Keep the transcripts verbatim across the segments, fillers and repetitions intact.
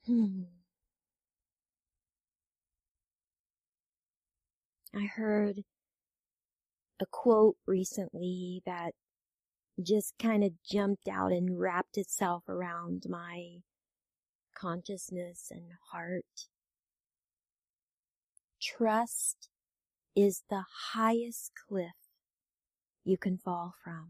Hmm. I heard a quote recently that just kind of jumped out and wrapped itself around my consciousness and heart. Trust is the highest cliff you can fall from.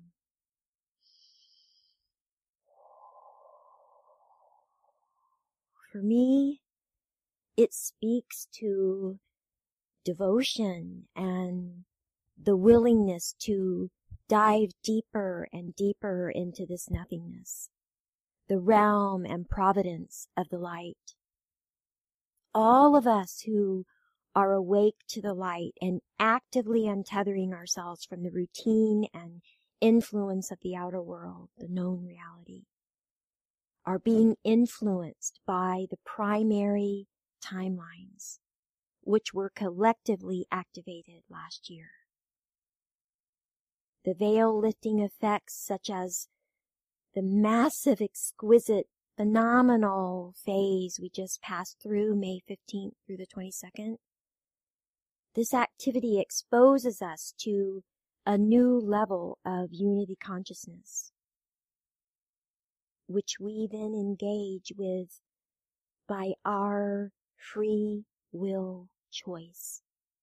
For me, it speaks to devotion and the willingness to dive deeper and deeper into this nothingness, the realm and providence of the light. All of us who are awake to the light and actively untethering ourselves from the routine and influence of the outer world, the known reality, are being influenced by the primary timelines, which were collectively activated last year. The veil lifting effects such as the massive, exquisite, phenomenal phase we just passed through May fifteenth through the twenty-second. This activity exposes us to a new level of unity consciousness, which we then engage with by our free will choice.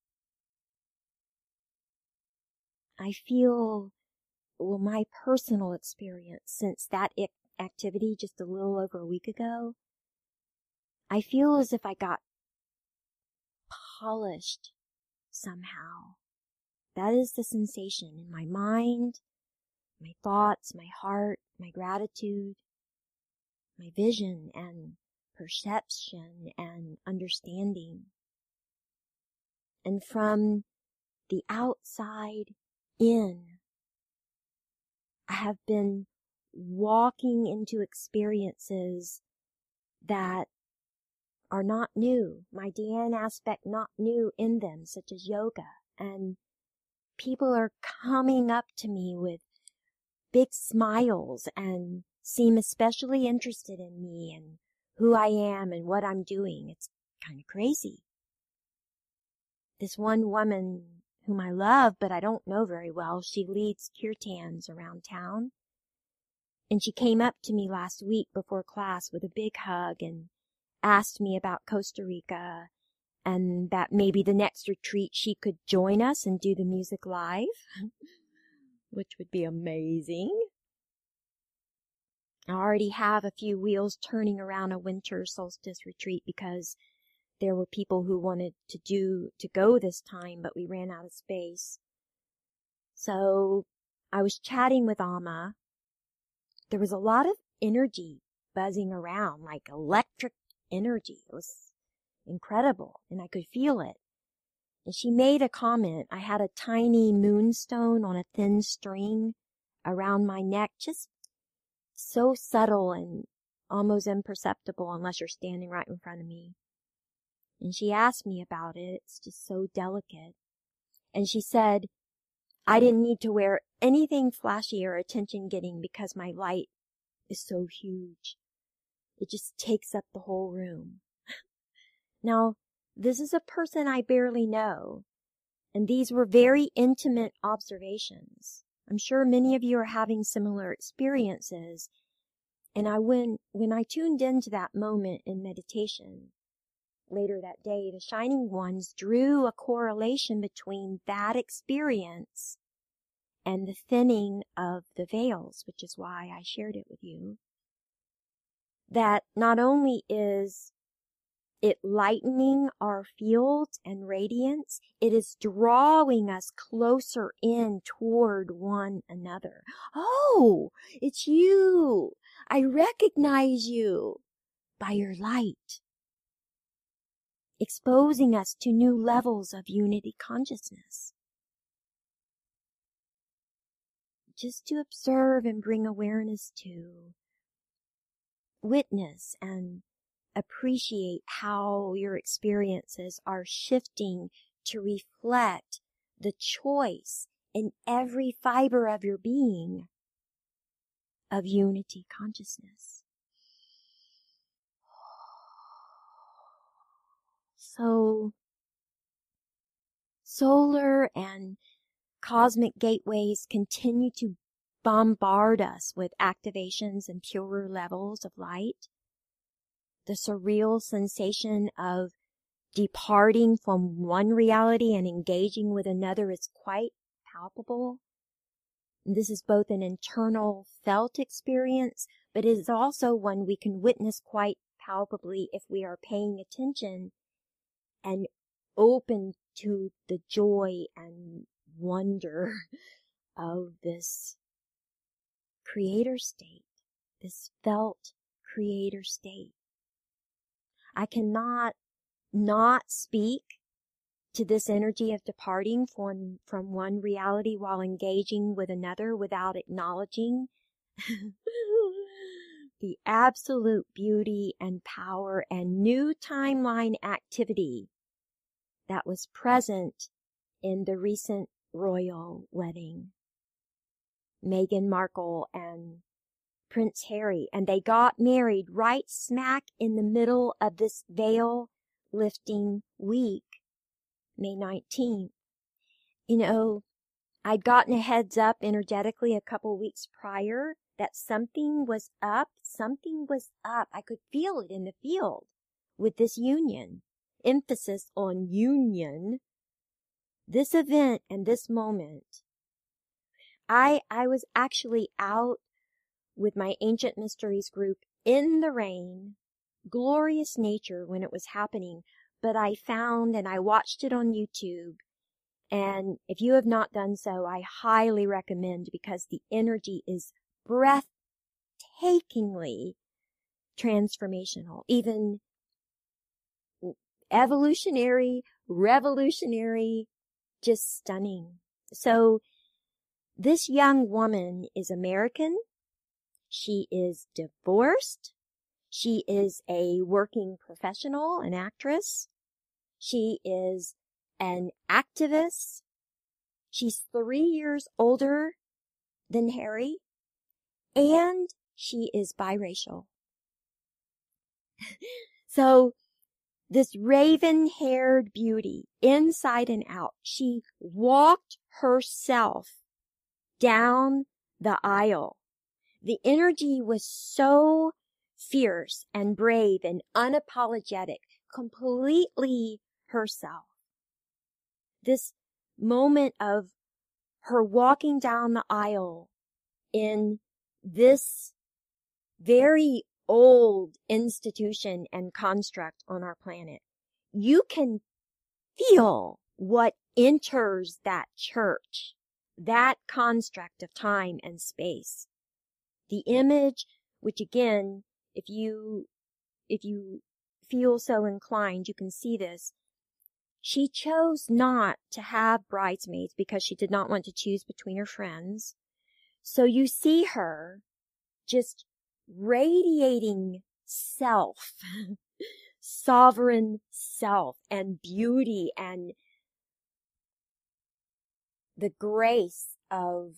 I feel, well, my personal experience since that activity just a little over a week ago, I feel as if I got polished somehow. That is the sensation in my mind, my thoughts, my heart, my gratitude, my vision and perception and understanding. And from the outside in, I have been walking into experiences that are not new, my Dhyan aspect not new in them, such as yoga. And people are coming up to me with big smiles and seem especially interested in me and who I am and what I'm doing. It's kind of crazy. This one woman whom I love, but I don't know very well, she leads kirtans around town. And she came up to me last week before class with a big hug and asked me about Costa Rica and that maybe the next retreat she could join us and do the music live, which would be amazing. I already have a few wheels turning around a winter solstice retreat because there were people who wanted to do, to go this time, but we ran out of space. So I was chatting with Amma. There was a lot of energy buzzing around, like electric energy. It was incredible, and I could feel it. And she made a comment. I had a tiny moonstone on a thin string around my neck, just so subtle and almost imperceptible unless you're standing right in front of me. And she asked me about it. It's just so delicate. And she said, I didn't need to wear anything flashy or attention-getting because my light is so huge. It just takes up the whole room. Now, this is a person I barely know, and these were very intimate observations. I'm sure many of you are having similar experiences, and I when when I tuned into that moment in meditation later that day, the Shining Ones drew a correlation between that experience and the thinning of the veils, which is why I shared it with you. That not only is it lightening our field and radiance, it is drawing us closer in toward one another. Oh, it's you. I recognize you by your light, exposing us to new levels of unity consciousness. Just to observe and bring awareness to, witness and appreciate how your experiences are shifting to reflect the choice in every fiber of your being of unity consciousness. solar and cosmic gateways continue to bombard us with activations and purer levels of light. The surreal sensation of departing from one reality and engaging with another is quite palpable. And this is both an internal felt experience, but it is also one we can witness quite palpably if we are paying attention and open to the joy and wonder of this creator state, this felt creator state. I cannot not speak to this energy of departing from, from one reality while engaging with another without acknowledging the absolute beauty and power and new timeline activity that was present in the recent royal wedding. Meghan Markle and Prince Harry, and they got married right smack in the middle of this veil lifting week, May nineteenth. You know, I'd gotten a heads up energetically a couple weeks prior that something was up, something was up. I could feel it in the field with this union, emphasis on union, this event and this moment. I, I was actually out with my Ancient Mysteries group in the rain, glorious nature when it was happening, but I found and I watched it on YouTube. And if you have not done so, I highly recommend, because the energy is breathtakingly transformational, even evolutionary, revolutionary, just stunning. So this young woman is American. She is divorced. She is a working professional, an actress. She is an activist. She's three years older than Harry, and she is biracial. So this raven-haired beauty, inside and out, she walked herself down the aisle. The energy was so fierce and brave and unapologetic, completely herself. This moment of her walking down the aisle in this very old institution and construct on our planet, you can feel what enters that church, that construct of time and space. The image, which again, if you, if you feel so inclined, you can see this. She chose not to have bridesmaids because she did not want to choose between her friends. So you see her just radiating self, sovereign self, and beauty, and the grace of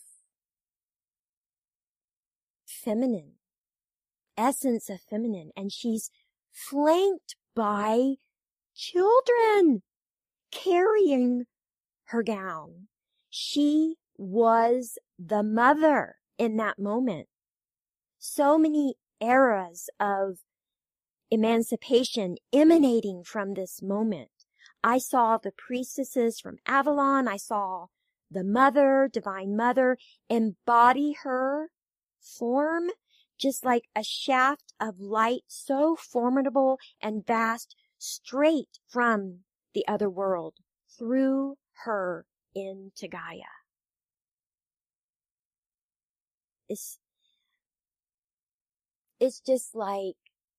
feminine, essence of feminine. And she's flanked by children carrying her gown. She was the mother in that moment. So many eras of emancipation emanating from this moment. I saw the priestesses from Avalon. I saw the mother, divine mother, embody her form just like a shaft of light, so formidable and vast, straight from the other world, through her into Gaia. It's, it's just like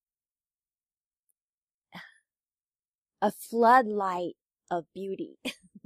a floodlight of beauty.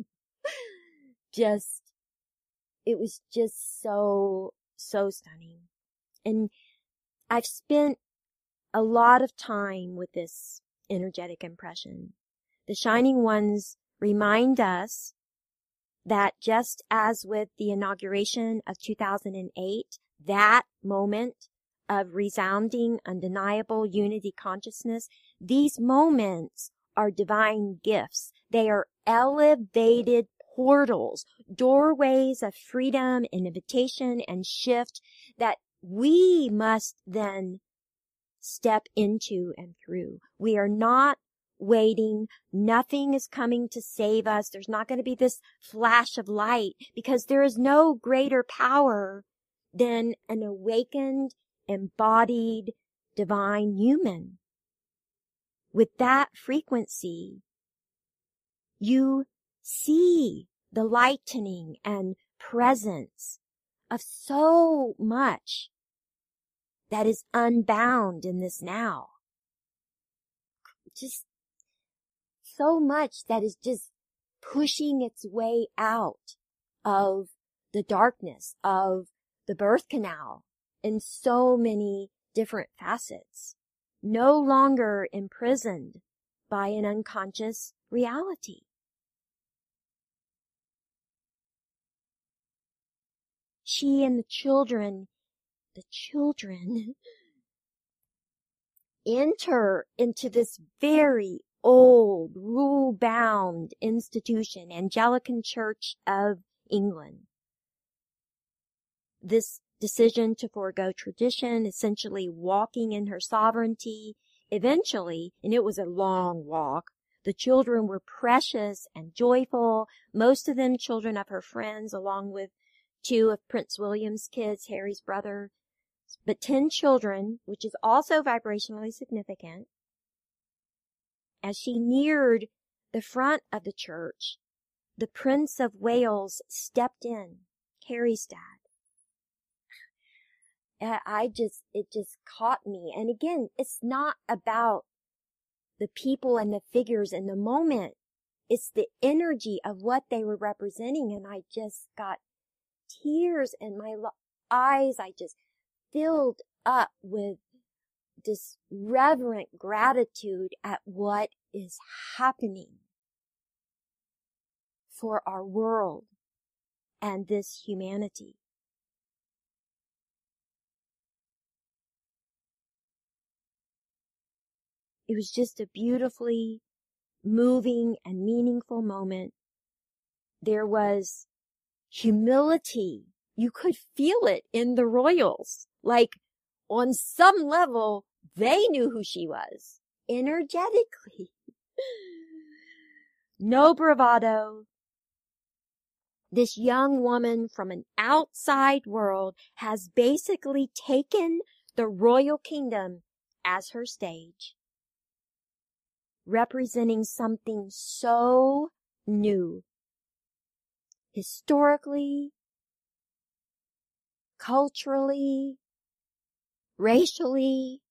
just, it was just so, so stunning. And I've spent a lot of time with this energetic impression. The Shining Ones remind us that just as with the inauguration of two thousand eight, that moment of resounding, undeniable unity consciousness, these moments are divine gifts. They are elevated portals, doorways of freedom and invitation and shift that we must then step into and through. We are not waiting. Nothing is coming to save us. There's not going to be this flash of light, because there is no greater power than an awakened, embodied, divine human. With that frequency, you see the lightening and presence of so much that is unbound in this now. Just so much that is just pushing its way out of the darkness of the birth canal in so many different facets, no longer imprisoned by an unconscious reality. She and the children, the children enter into this very old, rule-bound institution, Anglican Church of England. This decision to forego tradition, essentially walking in her sovereignty, eventually, and it was a long walk, the children were precious and joyful, most of them children of her friends, along with two of Prince William's kids, Harry's brother, but ten children, which is also vibrationally significant. As she neared the front of the church, the Prince of Wales stepped in, Harry's dad. I just, it just caught me. And again, it's not about the people and the figures in the moment. It's the energy of what they were representing. And I just got tears in my lo- eyes. I just filled up with this reverent gratitude at what is happening for our world and this humanity. It was just a beautifully moving and meaningful moment. There was humility. You could feel it in the royals. Like, on some level, they knew who she was. Energetically. No bravado. This young woman from an outside world has basically taken the royal kingdom as her stage, representing something so new. Historically, culturally, racially,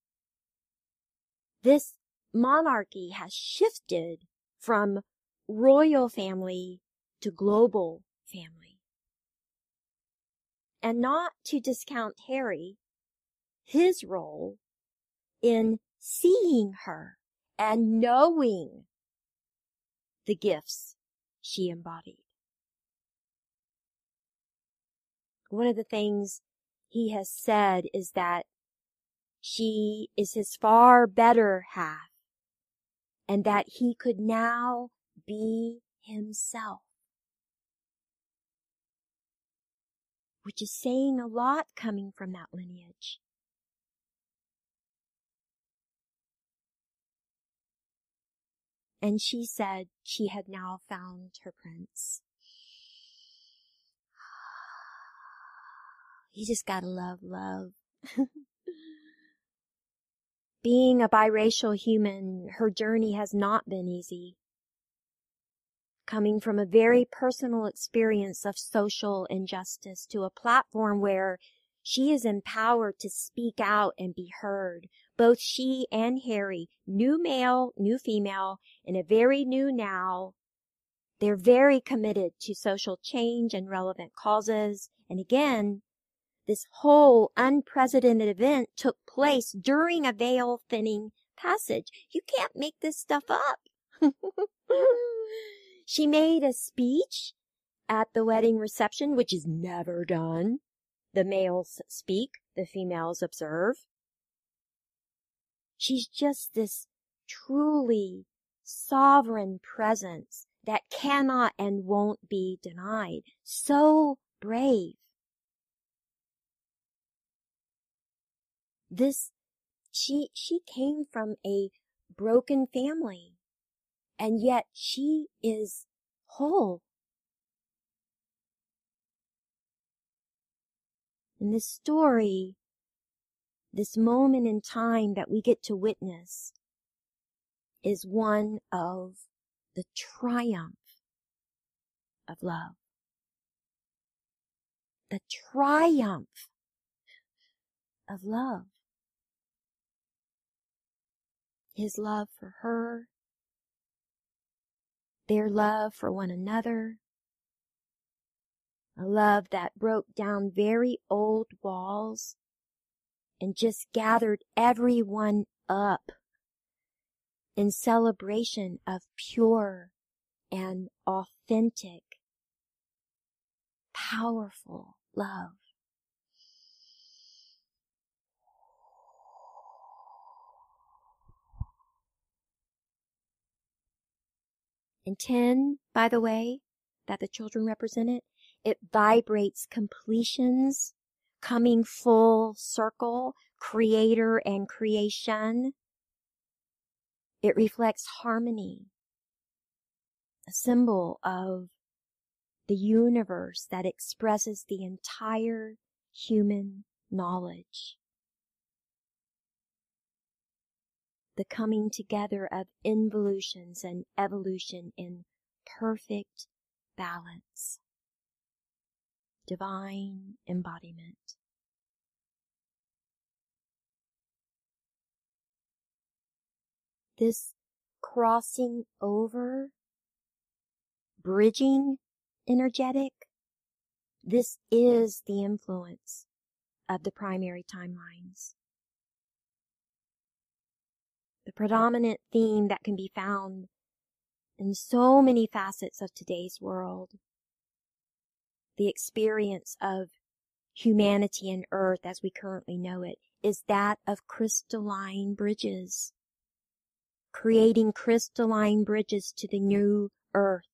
this monarchy has shifted from royal family to global family. And not to discount Harry, his role in seeing her and knowing the gifts she embodied. One of the things he has said is that she is his far better half, and that he could now be himself. Which is saying a lot coming from that lineage. And she said she had now found her prince. You just gotta love love. Being a biracial human, her journey has not been easy. Coming from a very personal experience of social injustice to a platform where she is empowered to speak out and be heard. Both she and Harry, new male, new female, in a very new now. They're very committed to social change and relevant causes. And again, this whole unprecedented event took place during a veil thinning passage. You can't make this stuff up. She made a speech at the wedding reception, which is never done. The males speak, the females observe. She's just this truly sovereign presence that cannot and won't be denied. So brave. This, she, she came from a broken family, and yet she is whole. In this story, this moment in time that we get to witness is one of the triumph of love. The triumph of love. His love for her, their love for one another, a love that broke down very old walls and just gathered everyone up in celebration of pure and authentic, powerful love. And ten, by the way, that the children represented, it vibrates completions, coming full circle, creator and creation. It reflects harmony, a symbol of the universe that expresses the entire human knowledge. The coming together of involutions and evolution in perfect balance. Divine embodiment. This crossing over, bridging energetic, this is the influence of the primary timelines. The predominant theme that can be found in so many facets of today's world, the experience of humanity and earth as we currently know it, is that of crystalline bridges, creating crystalline bridges to the new earth.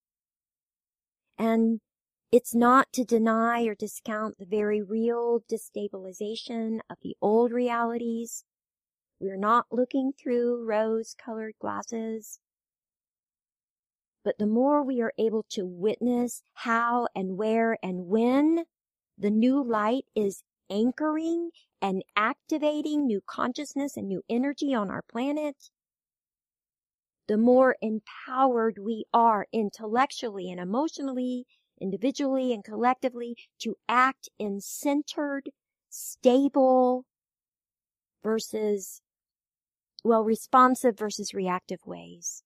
And it's not to deny or discount the very real destabilization of the old realities. We're not looking through rose-colored glasses. But the more we are able to witness how and where and when the new light is anchoring and activating new consciousness and new energy on our planet, the more empowered we are intellectually and emotionally, individually and collectively to act in centered, stable versus well, responsive versus reactive ways.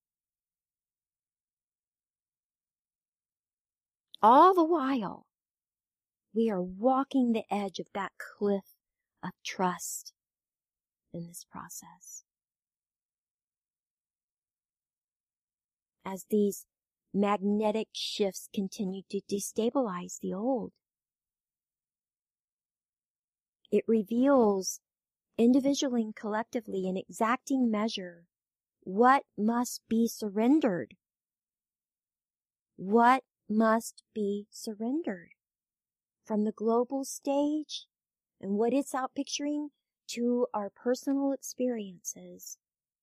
All the while, we are walking the edge of that cliff of trust in this process. As these magnetic shifts continue to destabilize the old, it reveals individually and collectively in exacting measure what must be surrendered. What must be surrendered from the global stage and what it's out picturing to our personal experiences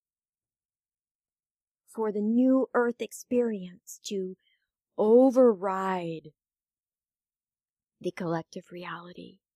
for the new earth experience to override the collective reality.